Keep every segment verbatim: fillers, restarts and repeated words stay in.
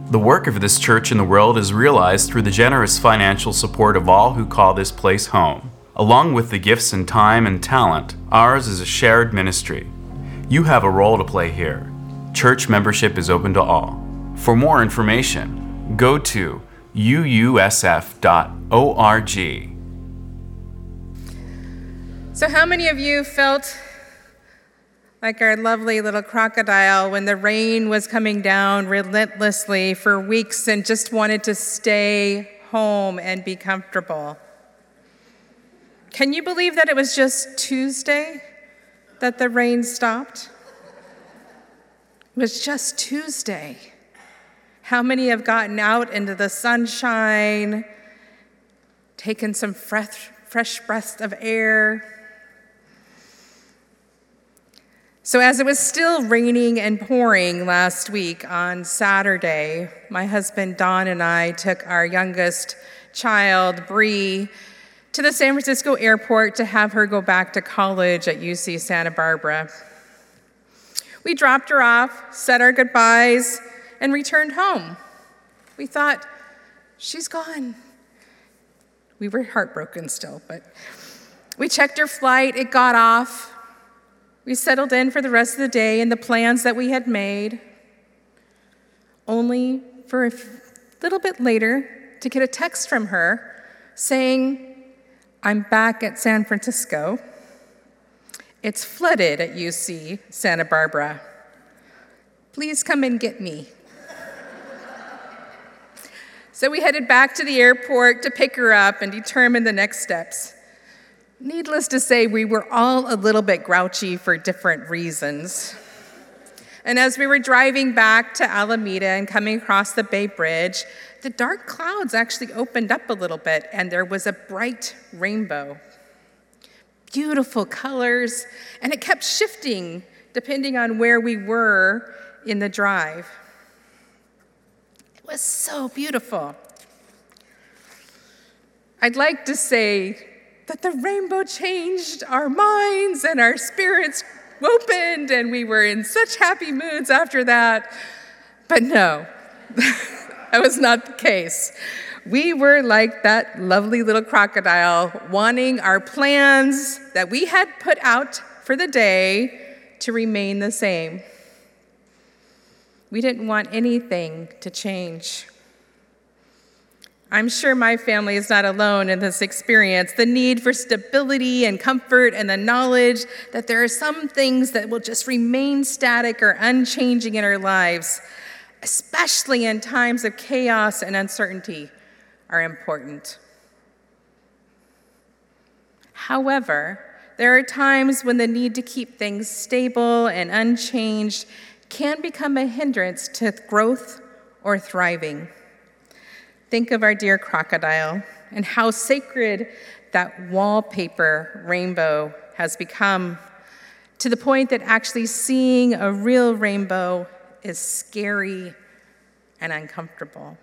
The work of this church in the world is realized through the generous financial support of all who call this place home. Along with the gifts and time and talent, ours is a shared ministry. You have a role to play here. Church membership is open to all. For more information, go to u u s f dot org. So how many of you felt like our lovely little crocodile when the rain was coming down relentlessly for weeks and just wanted to stay home and be comfortable? Can you believe that it was just Tuesday that the rain stopped? It was just Tuesday. How many have gotten out into the sunshine, taken some fresh, fresh breaths of air? So as it was still raining and pouring last week on Saturday, my husband Don and I took our youngest child, Bree, to the San Francisco airport to have her go back to college at U C Santa Barbara. We dropped her off, said our goodbyes, and returned home. We thought, she's gone. We were heartbroken still, but we checked her flight, it got off. We settled in for the rest of the day and the plans that we had made, only for a little bit later to get a text from her saying, I'm back at San Francisco. It's flooded at U C Santa Barbara. Please come and get me. So we headed back to the airport to pick her up and determine the next steps. Needless to say, we were all a little bit grouchy for different reasons. And as we were driving back to Alameda and coming across the Bay Bridge, the dark clouds actually opened up a little bit and there was a bright rainbow. Beautiful colors, and it kept shifting depending on where we were in the drive. It was so beautiful. I'd like to say that the rainbow changed our minds and our spirits opened and we were in such happy moods after that. But no, that was not the case. We were like that lovely little crocodile, wanting our plans that we had put out for the day to remain the same. We didn't want anything to change. I'm sure my family is not alone in this experience. The need for stability and comfort and the knowledge that there are some things that will just remain static or unchanging in our lives, especially in times of chaos and uncertainty, are important. However, there are times when the need to keep things stable and unchanged can become a hindrance to growth or thriving. Think of our dear crocodile and how sacred that wallpaper rainbow has become, to the point that actually seeing a real rainbow is scary and uncomfortable.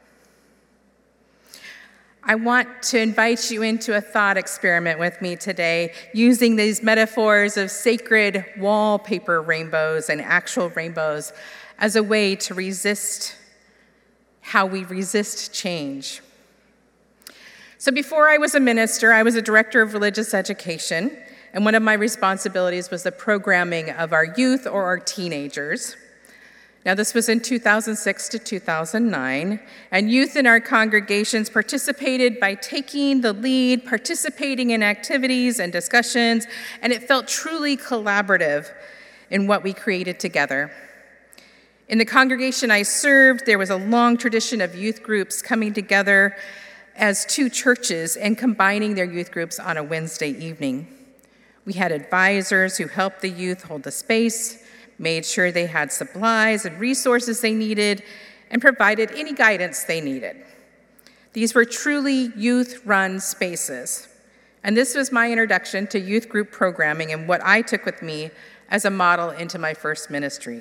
I want to invite you into a thought experiment with me today, using these metaphors of sacred wallpaper rainbows and actual rainbows as a way to resist how we resist change. So before I was a minister, I was a director of religious education, and one of my responsibilities was the programming of our youth or our teenagers. Now, this was in two thousand six to two thousand nine, and youth in our congregations participated by taking the lead, participating in activities and discussions, and it felt truly collaborative in what we created together. In the congregation I served, there was a long tradition of youth groups coming together as two churches and combining their youth groups on a Wednesday evening. We had advisors who helped the youth hold the space, made sure they had supplies and resources they needed, and provided any guidance they needed. These were truly youth-run spaces. And this was my introduction to youth group programming and what I took with me as a model into my first ministry.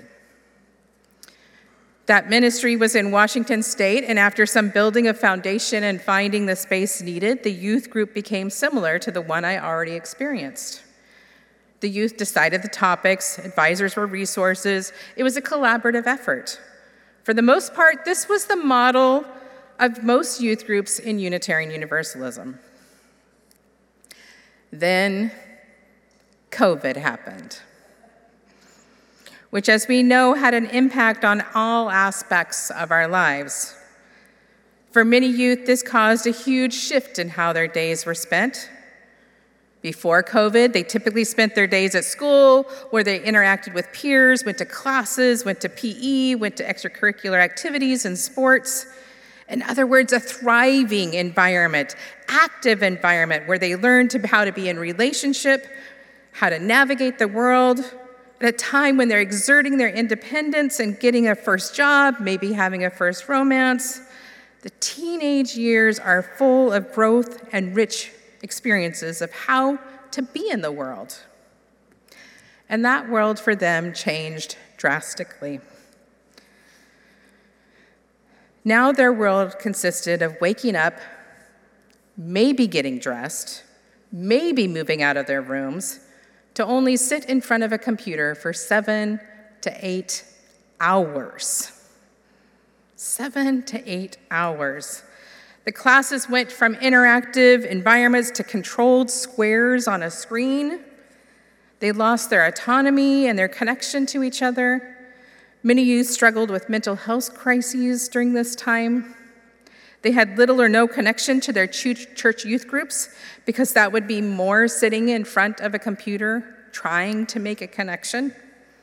That ministry was in Washington State, and after some building a foundation and finding the space needed, the youth group became similar to the one I already experienced. The youth decided the topics, advisors were resources. It was a collaborative effort. For the most part, this was the model of most youth groups in Unitarian Universalism. Then COVID happened, which, as we know, had an impact on all aspects of our lives. For many youth, this caused a huge shift in how their days were spent. Before COVID, they typically spent their days at school, where they interacted with peers, went to classes, went to P E, went to extracurricular activities and sports. In other words, a thriving environment, active environment, where they learned to, how to be in relationship, how to navigate the world, at a time when they're exerting their independence and getting a first job, maybe having a first romance. The teenage years are full of growth and rich experiences of how to be in the world. And that world for them changed drastically. Now their world consisted of waking up, maybe getting dressed, maybe moving out of their rooms, to only sit in front of a computer for seven to eight hours. Seven to eight hours. The classes went from interactive environments to controlled squares on a screen. They lost their autonomy and their connection to each other. Many youth struggled with mental health crises during this time. They had little or no connection to their church youth groups because that would be more sitting in front of a computer trying to make a connection.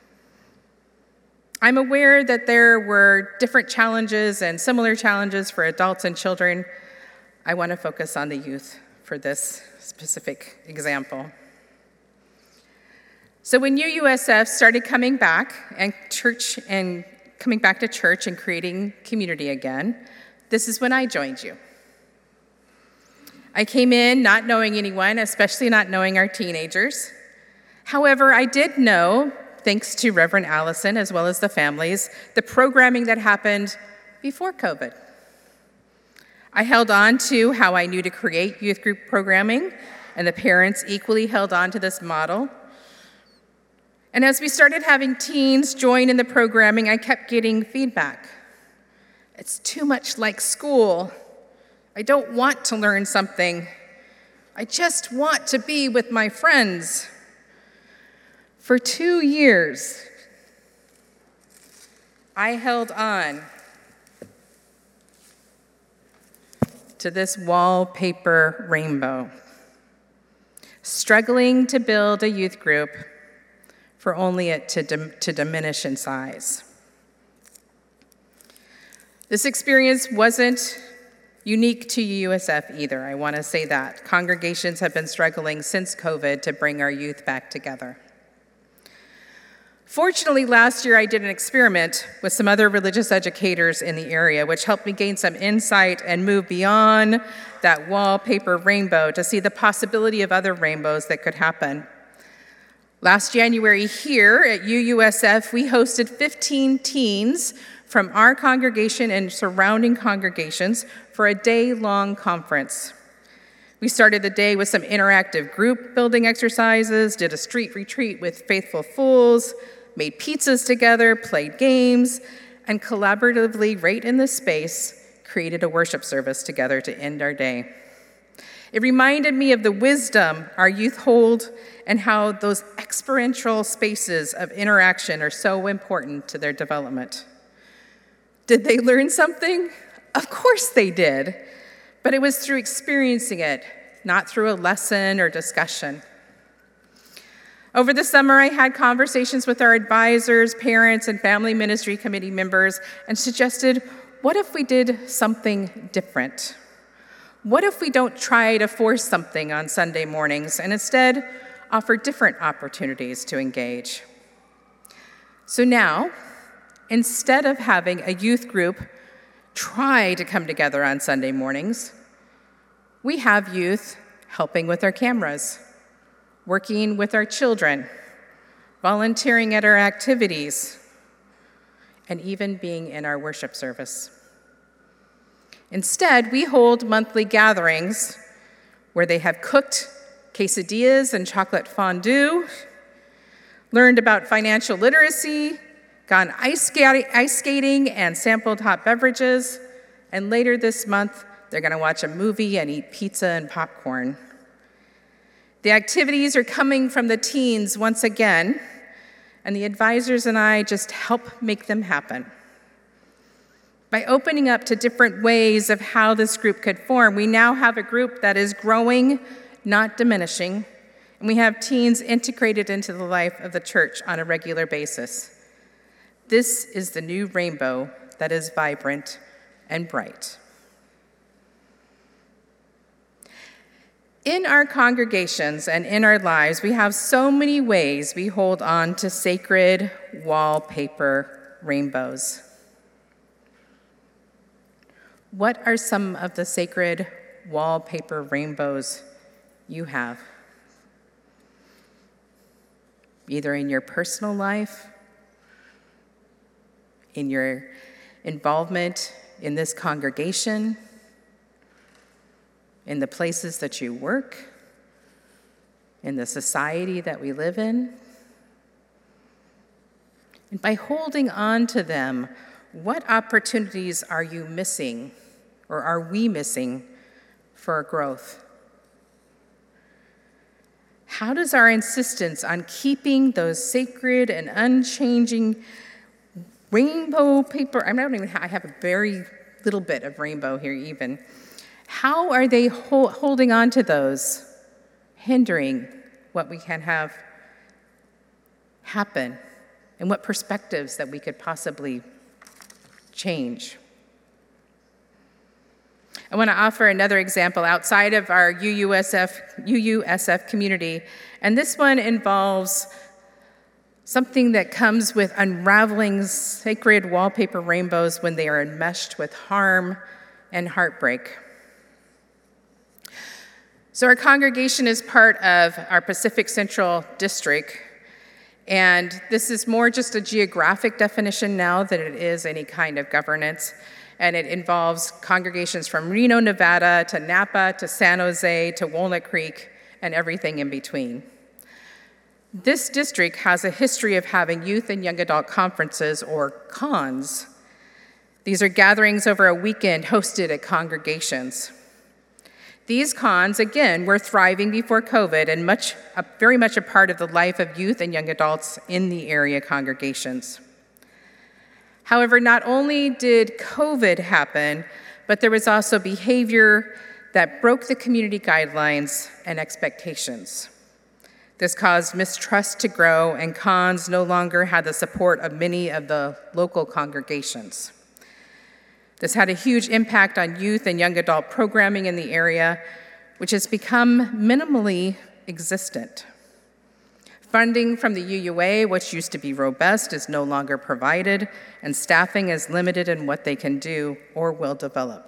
I'm aware that there were different challenges and similar challenges for adults and children. I want to focus on the youth for this specific example. So when U U S F started coming back and church and coming back to church and creating community again, this is when I joined you. I came in not knowing anyone, especially not knowing our teenagers. However, I did know, thanks to Reverend Allison as well as the families, the programming that happened before COVID. I held on to how I knew to create youth group programming, and the parents equally held on to this model. And as we started having teens join in the programming, I kept getting feedback. It's too much like school. I don't want to learn something. I just want to be with my friends. For two years, I held on to this wallpaper rainbow, struggling to build a youth group for only it to, dim- to diminish in size. This experience wasn't unique to U U S F either, I want to say that. Congregations have been struggling since COVID to bring our youth back together. Fortunately, last year I did an experiment with some other religious educators in the area, which helped me gain some insight and move beyond that wallpaper rainbow to see the possibility of other rainbows that could happen. Last January here at U U S F, we hosted fifteen teens from our congregation and surrounding congregations for a day-long conference. We started the day with some interactive group building exercises, did a street retreat with Faithful Fools, made pizzas together, played games, and collaboratively, right in this space, created a worship service together to end our day. It reminded me of the wisdom our youth hold and how those experiential spaces of interaction are so important to their development. Did they learn something? Of course they did, but it was through experiencing it, not through a lesson or discussion. Over the summer, I had conversations with our advisors, parents, and family ministry committee members and suggested, what if we did something different? What if we don't try to force something on Sunday mornings and instead offer different opportunities to engage? So now, instead of having a youth group try to come together on Sunday mornings, we have youth helping with our cameras, working with our children, volunteering at our activities, and even being in our worship service. Instead, we hold monthly gatherings where they have cooked quesadillas and chocolate fondue, learned about financial literacy, gone ice, skati- ice skating and sampled hot beverages. And later this month, they're going to watch a movie and eat pizza and popcorn. The activities are coming from the teens once again, and the advisors and I just help make them happen. By opening up to different ways of how this group could form, we now have a group that is growing, not diminishing, and we have teens integrated into the life of the church on a regular basis. This is the new rainbow that is vibrant and bright. In our congregations and in our lives, we have so many ways we hold on to sacred wallpaper rainbows. What are some of the sacred wallpaper rainbows you have? Either in your personal life, in your involvement in this congregation, in the places that you work, in the society that we live in. And by holding on to them, what opportunities are you missing, or are we missing, for growth? How does our insistence on keeping those sacred and unchanging rainbow paper, I don't even, I have a very little bit of rainbow here even, how are they ho- holding on to those, hindering what we can have happen, and what perspectives that we could possibly change? I want to offer another example outside of our U U S F, U U S F community, and this one involves something that comes with unraveling sacred wallpaper rainbows when they are enmeshed with harm and heartbreak. So our congregation is part of our Pacific Central District, and this is more just a geographic definition now than it is any kind of governance, and it involves congregations from Reno, Nevada, to Napa, to San Jose, to Walnut Creek, and everything in between. This district has a history of having youth and young adult conferences, or cons. These are gatherings over a weekend hosted at congregations. These cons, again, were thriving before COVID and much, uh, very much a part of the life of youth and young adults in the area congregations. However, not only did COVID happen, but there was also behavior that broke the community guidelines and expectations. This caused mistrust to grow, and cons no longer had the support of many of the local congregations. This had a huge impact on youth and young adult programming in the area, which has become minimally existent. Funding from the U U A, which used to be robust, is no longer provided, and staffing is limited in what they can do or will develop.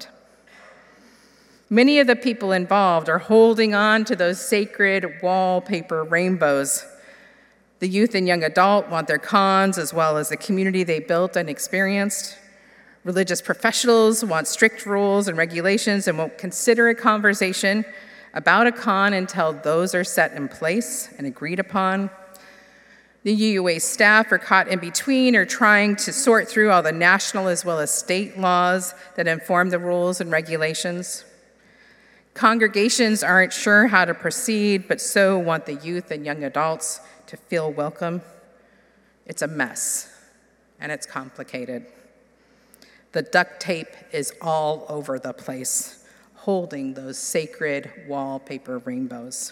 Many of the people involved are holding on to those sacred wallpaper rainbows. The youth and young adult want their cons as well as the community they built and experienced. Religious professionals want strict rules and regulations and won't consider a conversation about a con until those are set in place and agreed upon. The U U A staff are caught in between or trying to sort through all the national as well as state laws that inform the rules and regulations. Congregations aren't sure how to proceed, but so want the youth and young adults to feel welcome. It's a mess, and it's complicated. The duct tape is all over the place, holding those sacred wallpaper rainbows.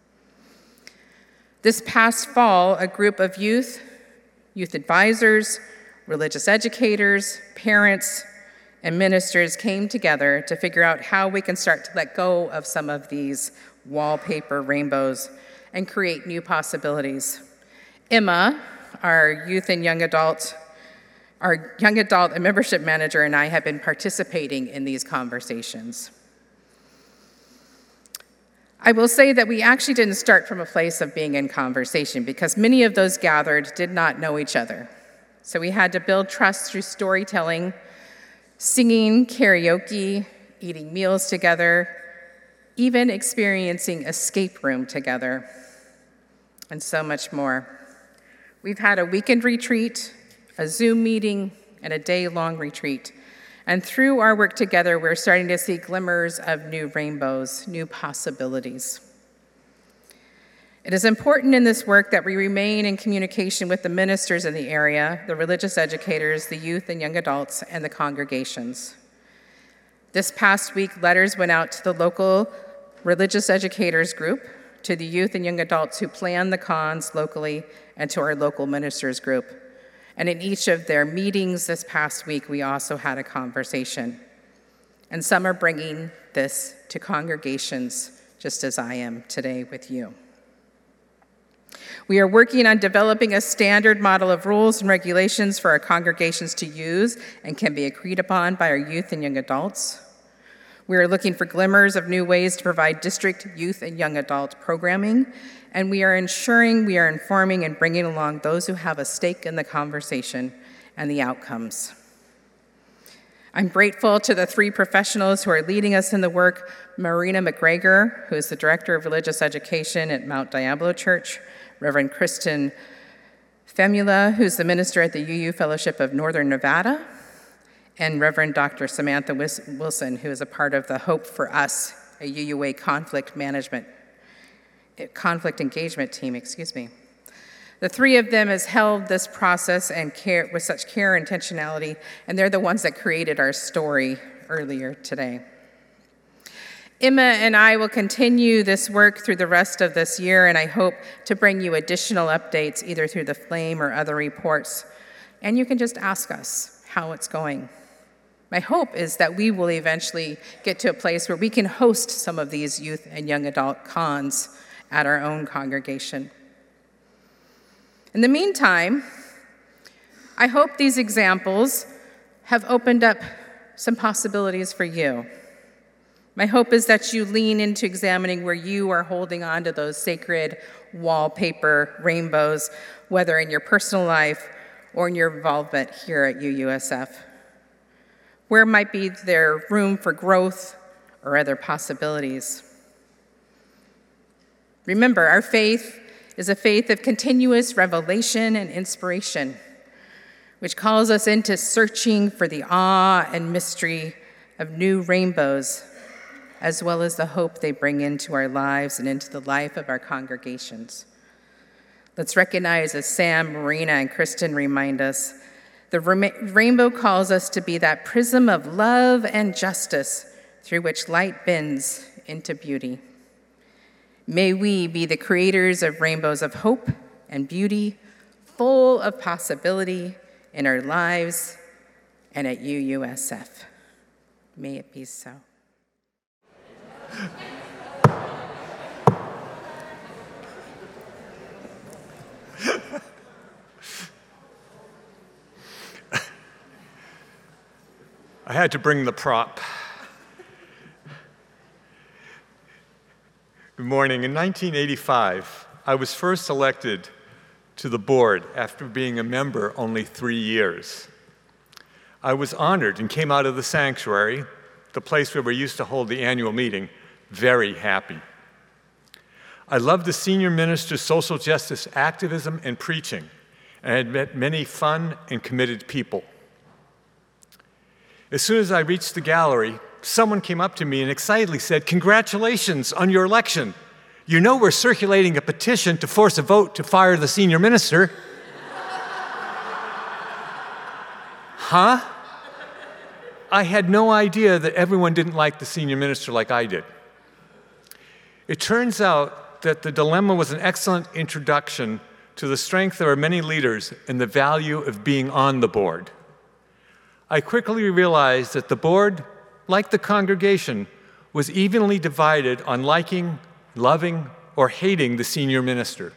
This past fall, a group of youth, youth advisors, religious educators, parents, and ministers came together to figure out how we can start to let go of some of these wallpaper rainbows and create new possibilities. Emma, our youth and young adult, our young adult and membership manager, and I have been participating in these conversations. I will say that we actually didn't start from a place of being in conversation because many of those gathered did not know each other. So we had to build trust through storytelling, singing, karaoke, eating meals together, even experiencing escape room together, and so much more. We've had a weekend retreat, a Zoom meeting, and a day-long retreat. And through our work together, we're starting to see glimmers of new rainbows, new possibilities. It is important in this work that we remain in communication with the ministers in the area, the religious educators, the youth and young adults, and the congregations. This past week, letters went out to the local religious educators group, to the youth and young adults who plan the cons locally, and to our local ministers group. And in each of their meetings this past week, we also had a conversation. And some are bringing this to congregations, just as I am today with you. We are working on developing a standard model of rules and regulations for our congregations to use and can be agreed upon by our youth and young adults. We are looking for glimmers of new ways to provide district youth and young adult programming, and we are ensuring we are informing and bringing along those who have a stake in the conversation and the outcomes. I'm grateful to the three professionals who are leading us in the work: Marina McGregor, who is the Director of Religious Education at Mount Diablo Church, Reverend Kristen Femula, who's the minister at the U U Fellowship of Northern Nevada, and Reverend Doctor Samantha Wilson, who is a part of the Hope for Us, a U U A conflict management, conflict engagement team, excuse me. The three of them has held this process and care with such care and intentionality, and they're the ones that created our story earlier today. Emma and I will continue this work through the rest of this year, and I hope to bring you additional updates either through the Flame or other reports. And you can just ask us how it's going. My hope is that we will eventually get to a place where we can host some of these youth and young adult cons at our own congregation. In the meantime, I hope these examples have opened up some possibilities for you. My hope is that you lean into examining where you are holding on to those sacred wallpaper rainbows, whether in your personal life or in your involvement here at U U S F. Where might be there room for growth or other possibilities? Remember, our faith is a faith of continuous revelation and inspiration, which calls us into searching for the awe and mystery of new rainbows, as well as the hope they bring into our lives and into the life of our congregations. Let's recognize, as Sam, Marina, and Kristen remind us, the rainbow calls us to be that prism of love and justice through which light bends into beauty. May we be the creators of rainbows of hope and beauty, full of possibility in our lives and at U U S F. May it be so. I had to bring the prop. Good morning. In nineteen eighty-five, I was first elected to the board after being a member only three years. I was honored and came out of the sanctuary, the place where we used to hold the annual meeting, very happy. I loved the senior minister's social justice activism and preaching, and I had met many fun and committed people. As soon as I reached the gallery, someone came up to me and excitedly said, "Congratulations on your election. You know we're circulating a petition to force a vote to fire the senior minister." Huh? I had no idea that everyone didn't like the senior minister like I did. It turns out that the dilemma was an excellent introduction to the strength of our many leaders and the value of being on the board. I quickly realized that the board, like the congregation, was evenly divided on liking, loving, or hating the senior minister.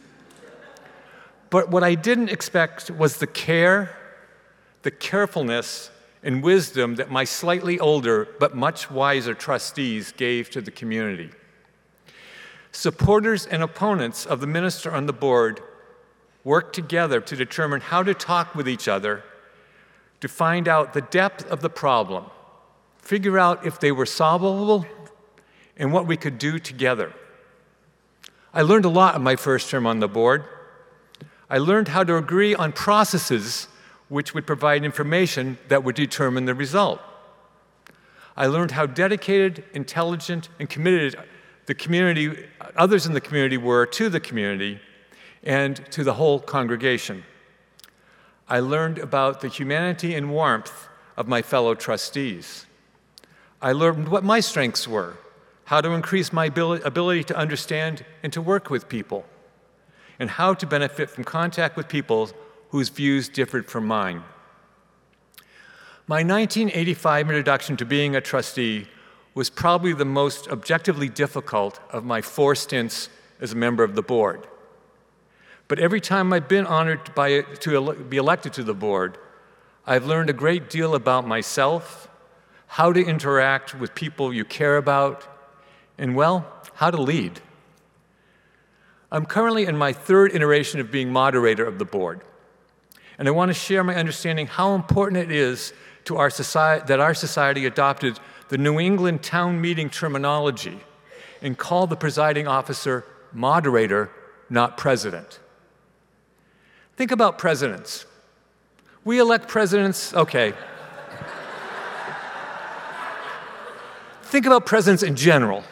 But what I didn't expect was the care, the carefulness, and wisdom that my slightly older but much wiser trustees gave to the community. Supporters and opponents of the minister on the board worked together to determine how to talk with each other, to find out the depth of the problem, figure out if they were solvable, and what we could do together. I learned a lot in my first term on the board. I learned how to agree on processes which would provide information that would determine the result. I learned how dedicated, intelligent, and committed the community, others in the community were to the community and to the whole congregation. I learned about the humanity and warmth of my fellow trustees. I learned what my strengths were, how to increase my ability to understand and to work with people, and how to benefit from contact with people whose views differed from mine. My nineteen eighty-five introduction to being a trustee was probably the most objectively difficult of my four stints as a member of the board. But every time I've been honored by, to ele- be elected to the board, I've learned a great deal about myself, how to interact with people you care about, and, well, how to lead. I'm currently in my third iteration of being moderator of the board, and I want to share my understanding how important it is to our society that our society adopted the New England town meeting terminology and called the presiding officer moderator, not president. Think about presidents. We elect presidents, okay. Think about presidents in general.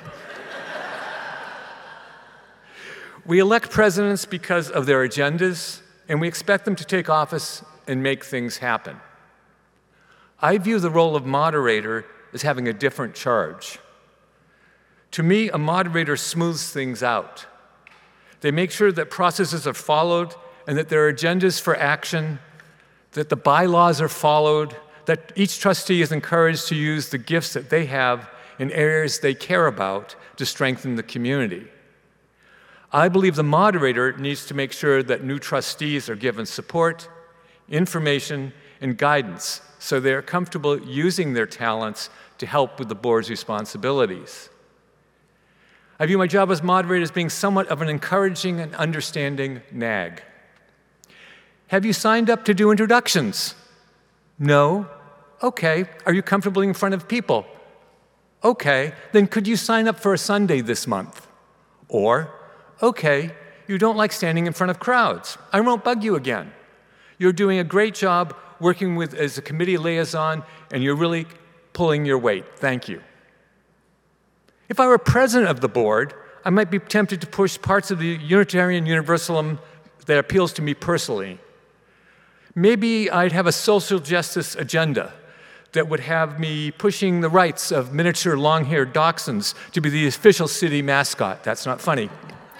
We elect presidents because of their agendas, and we expect them to take office and make things happen. I view the role of moderator as having a different charge. To me, a moderator smooths things out. They make sure that processes are followed and that there are agendas for action, that the bylaws are followed, that each trustee is encouraged to use the gifts that they have in areas they care about to strengthen the community. I believe the moderator needs to make sure that new trustees are given support, information, and guidance so they're comfortable using their talents to help with the board's responsibilities. I view my job as moderator as being somewhat of an encouraging and understanding nag. Have you signed up to do introductions? No? Okay. Are you comfortable in front of people? Okay. Then could you sign up for a Sunday this month? Or, okay, you don't like standing in front of crowds. I won't bug you again. You're doing a great job working with as a committee liaison, and you're really pulling your weight. Thank you. If I were president of the board, I might be tempted to push parts of the Unitarian Universalism that appeals to me personally. Maybe I'd have a social justice agenda that would have me pushing the rights of miniature long-haired dachshunds to be the official city mascot. That's not funny.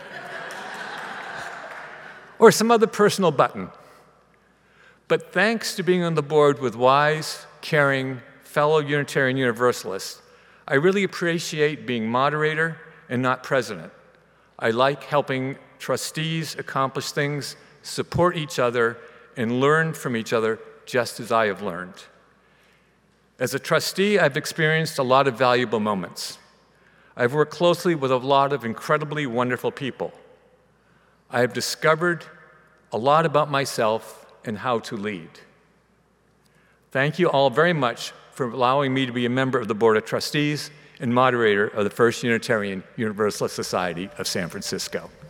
Or some other personal button. But thanks to being on the board with wise, caring, fellow Unitarian Universalists, I really appreciate being moderator and not president. I like helping trustees accomplish things, support each other, and learn from each other just as I have learned. As a trustee, I've experienced a lot of valuable moments. I've worked closely with a lot of incredibly wonderful people. I have discovered a lot about myself and how to lead. Thank you all very much for allowing me to be a member of the Board of Trustees and moderator of the First Unitarian Universalist Society of San Francisco.